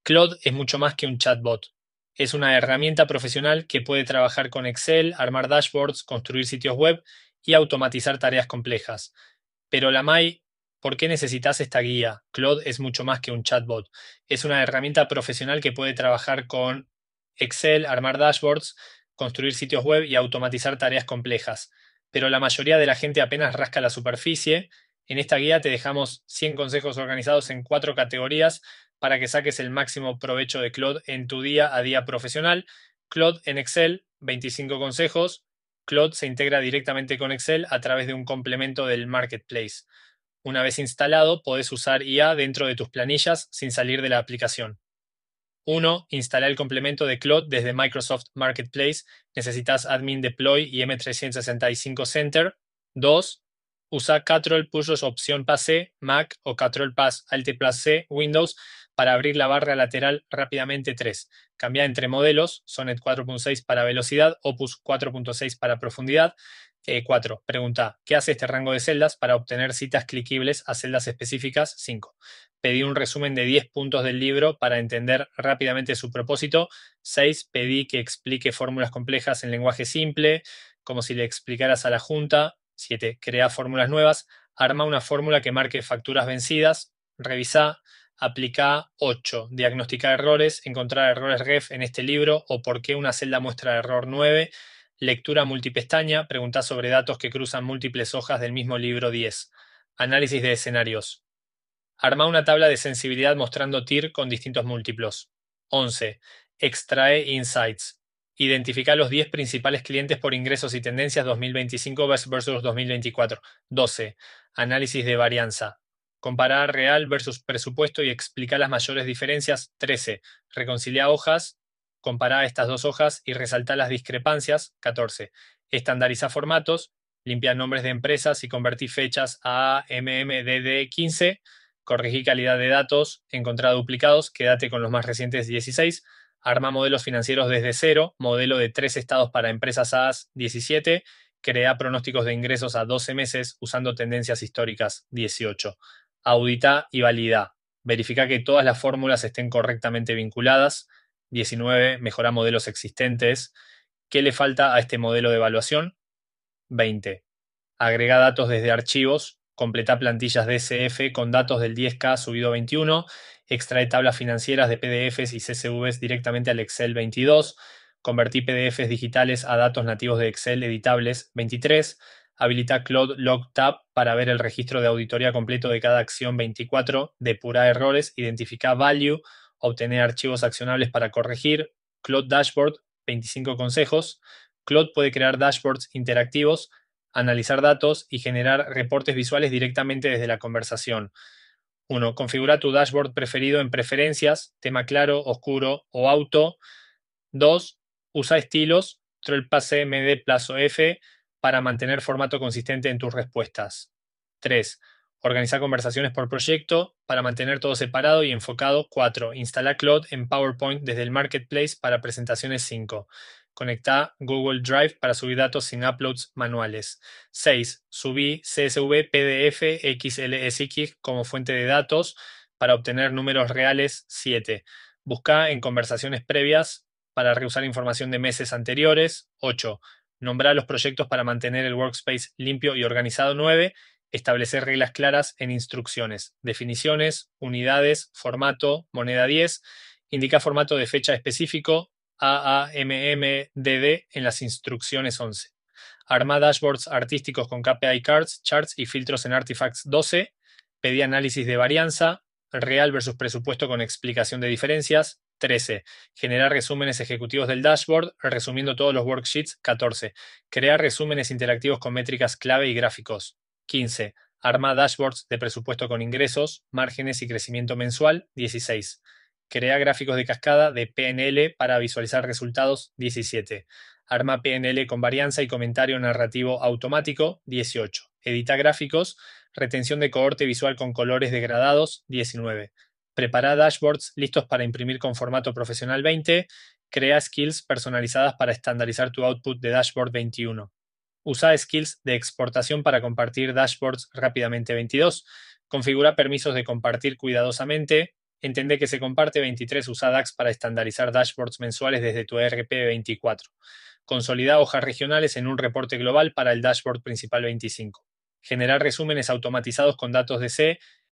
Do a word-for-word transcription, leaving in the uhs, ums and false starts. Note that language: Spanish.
Claude es mucho más que un chatbot. Es una herramienta profesional que puede trabajar con Excel, armar dashboards, construir sitios web y automatizar tareas complejas. Pero Lamay, ¿por qué necesitas esta guía? Claude es mucho más que un chatbot. Es una herramienta profesional que puede trabajar con Excel, armar dashboards, construir sitios web y automatizar tareas complejas. Pero la mayoría de la gente apenas rasca la superficie. En esta guía te dejamos cien consejos organizados en cuatro categorías para que saques el máximo provecho de Claude en tu día a día profesional. Claude en Excel, veinticinco consejos. Claude se integra directamente con Excel a través de un complemento del Marketplace. Una vez instalado, podés usar I A dentro de tus planillas sin salir de la aplicación. uno. Instala el complemento de Claude desde Microsoft Marketplace. Necesitas Admin Deploy y M trescientos sesenta y cinco Center. dos. Usa Control Push Opción P A C, Mac o Control Pass Alt plus C, Windows para abrir la barra lateral rápidamente. tres. Cambia entre modelos, Sonnet cuatro punto seis para velocidad, Opus cuatro punto seis para profundidad. Eh, cuatro. Pregunta, ¿qué hace este rango de celdas para obtener citas cliquibles a celdas específicas? cinco. Pedí un resumen de diez puntos del libro para entender rápidamente su propósito. seis. Pedí que explique fórmulas complejas en lenguaje simple, como si le explicaras a la junta. siete. Crea fórmulas nuevas. Arma una fórmula que marque facturas vencidas. Revisa. Aplica. ocho. Diagnostica errores. Encontrar errores ref en este libro o por qué una celda muestra error. nueve. Lectura multipestaña. Pregunta sobre datos que cruzan múltiples hojas del mismo libro. diez. Análisis de escenarios. Arma una tabla de sensibilidad mostrando T I R con distintos múltiplos. once. Extrae insights. Identifica los diez principales clientes por ingresos y tendencias dos mil veinticinco versus dos mil veinticuatro. doce. Análisis de varianza. Comparar real versus presupuesto y explicar las mayores diferencias. trece. Reconcilia hojas. Compara estas dos hojas y resalta las discrepancias. catorce. Estandariza formatos. Limpia nombres de empresas y convertí fechas a M M D D quince. Corregí calidad de datos, encontrá duplicados, quédate con los más recientes. dieciséis. Arma modelos financieros desde cero, modelo de tres estados para empresas A S. diecisiete. Crea pronósticos de ingresos a doce meses usando tendencias históricas. dieciocho. Audita y valida. Verifica que todas las fórmulas estén correctamente vinculadas. diecinueve. Mejora modelos existentes. ¿Qué le falta a este modelo de evaluación? veinte. Agrega datos desde archivos, completa plantillas D C F con datos del diez K subido a veintiuno, extrae tablas financieras de P D Fs y C S Vs directamente al Excel. veintidós, convertí P D Fs digitales a datos nativos de Excel editables. veintitrés, habilita Claude Log Tab para ver el registro de auditoría completo de cada acción. veinticuatro, depura errores, identifica value, obtener archivos accionables para corregir. Claude Dashboard, veinticinco consejos. Claude puede crear dashboards interactivos, analizar datos y generar reportes visuales directamente desde la conversación. uno. Configura tu dashboard preferido en preferencias, tema claro, oscuro o auto. dos. Usa estilos, Control P C M D plazo F para mantener formato consistente en tus respuestas. tres. Organiza conversaciones por proyecto para mantener todo separado y enfocado. cuatro. Instala Claude en PowerPoint desde el Marketplace para presentaciones. cinco. Conecta Google Drive para subir datos sin uploads manuales. seis. Subí C S V, P D F, X L S X como fuente de datos para obtener números reales. siete. Busca en conversaciones previas para reusar información de meses anteriores. ocho. Nombrar los proyectos para mantener el workspace limpio y organizado. nueve. Establecer reglas claras en instrucciones, definiciones, unidades, formato, moneda diez. Indica formato de fecha específico, A A M M D D en las instrucciones. once. Arma dashboards artísticos con K P I cards, charts y filtros en Artifacts. doce. Pedí análisis de varianza, real versus presupuesto con explicación de diferencias. trece. Generar resúmenes ejecutivos del dashboard, resumiendo todos los worksheets. catorce. Crear resúmenes interactivos con métricas clave y gráficos. quince. Arma dashboards de presupuesto con ingresos, márgenes y crecimiento mensual. dieciséis. Crea gráficos de cascada de P N L para visualizar resultados. diecisiete. Arma P N L con varianza y comentario narrativo automático. dieciocho. Edita gráficos, retención de cohorte visual con colores degradados. diecinueve. Prepara dashboards listos para imprimir con formato profesional. veinte. Crea skills personalizadas para estandarizar tu output de dashboard. veintiuno. Usa skills de exportación para compartir dashboards rápidamente. veintidós. Configura permisos de compartir cuidadosamente. Entendé que se comparte. Veintitrés. Usa DAX para estandarizar dashboards mensuales desde tu E R P. Veinticuatro. Consolida hojas regionales en un reporte global para el dashboard principal. Veinticinco. Generar resúmenes automatizados con datos de C